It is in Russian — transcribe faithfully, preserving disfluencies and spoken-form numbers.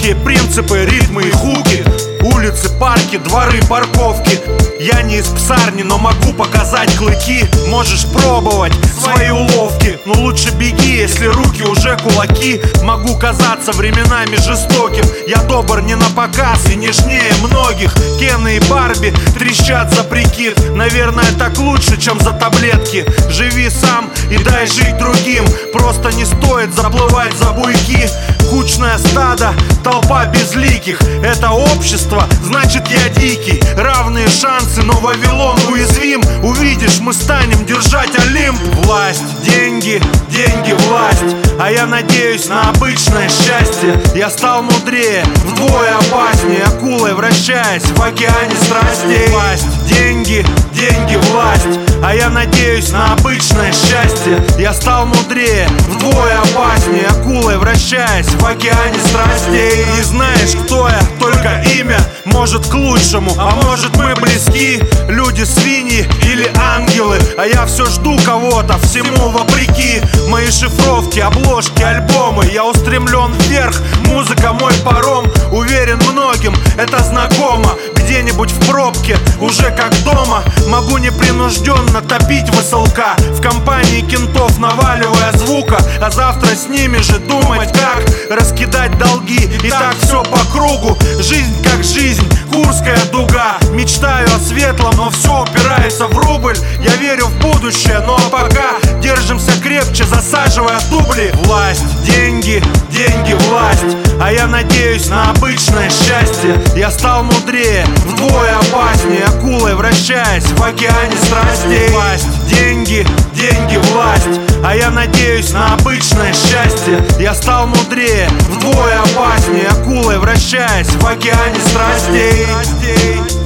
Четкие принципы, ритмы и хуки. Улицы, парки, дворы, парковки. Я не из псарни, но могу показать клыки. Можешь пробовать свои уловки, но лучше беги, если руки уже кулаки. Могу казаться временами жестоким. Я добр не на показ и нежнее многих. Кены и Барби трещат за прикид. Наверное, так лучше, чем за таблетки. Живи сам и дай жить другим. Просто не стоит заплывать за буйки. Кучное стадо, толпа безликих. Это общество, значит я дикий. Равные шансы, но Вавилон уязвим. Увидишь, мы станем держать Олимп. Власть, деньги, деньги, власть. А я надеюсь на обычное счастье. Я стал мудрее, вдвое опаснее. Акулой вращаясь в океане страстей. Власть, деньги, деньги, власть. А я надеюсь на обычное счастье. Я стал мудрее, вдвое опаснее. Акулой вращаясь в океане страстей. И знаешь, кто я? Только имя. Может к лучшему, а может мы близки. Люди свиньи или ангелы. А я все жду кого-то, всему вопреки. Мои шифровки, обложки, альбомы. Я устремлен вверх, музыка мой паром. Уверен, многим это знакомо. Где-нибудь в пробке, уже как дома. Могу непринужденно топить высылка в компании кентов, наваливая звука. А завтра с ними же думать, как раскидать долги. И так все по кругу. Жизнь как жизнь, Курская дуга. Мечтаю о светлом, но все упирается в рубль. Я верю в будущее, но пока держимся крепче, засаживая дубли. Власть, деньги, деньги, власть. А я надеюсь на обычное счастье. Я стал мудрее, вдвое опаснее. Акулой вращаясь в океане страстей. Власть, деньги, деньги, власть. А я надеюсь на обычное счастье. Я стал мудрее, вдвое опаснее. Акулой вращаясь в океане страстей.